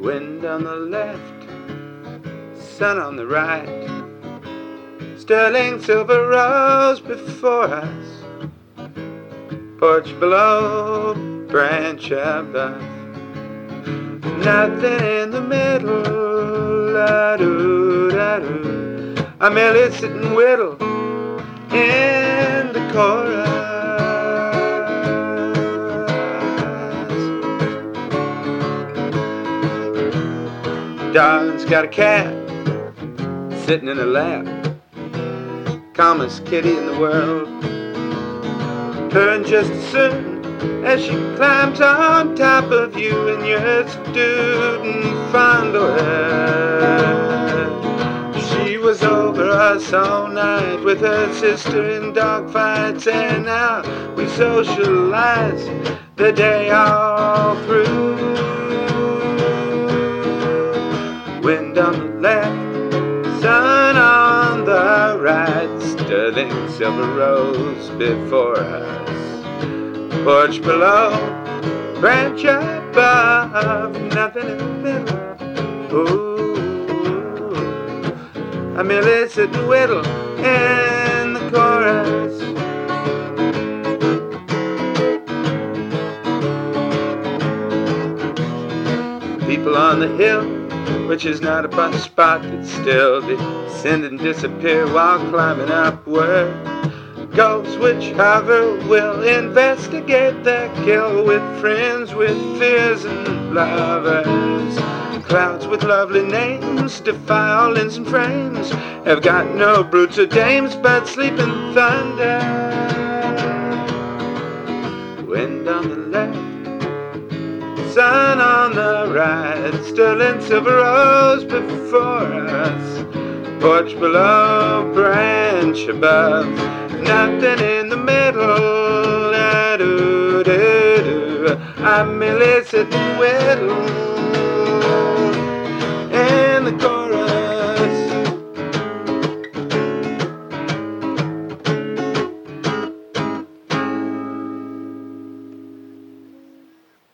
Wind on the left, sun on the right, sterling silver rose before us, porch below, branch above, nothing in the middle, la-doo, da-doo. I merely sit and whittle in the chorus. Darling's got a cat sitting in her lap, calmest kitty in the world, purring just as soon as she climbs on top of you and your student fondle her. She was over us all night with her sister in dogfights, and now we socialize the day all through. Wind on the left, sun on the right, sterling silver rose before us, porch below, branch above, nothing in the middle. Ooh, I merely sit and whittle in the chorus. People on the hill, which is not a bus spot, that still descend and disappear while climbing upward. Gulls which hover will investigate their kill with friends, with fears and lovers. Clouds with lovely names defy all inns and frames, have got no brutes or dames but sleep in thunder. Wind on the left, sun on the right, sterling silver rose before us, porch below, branch above, nothing in the middle, da-doo, da-doo. I merely sit and whittle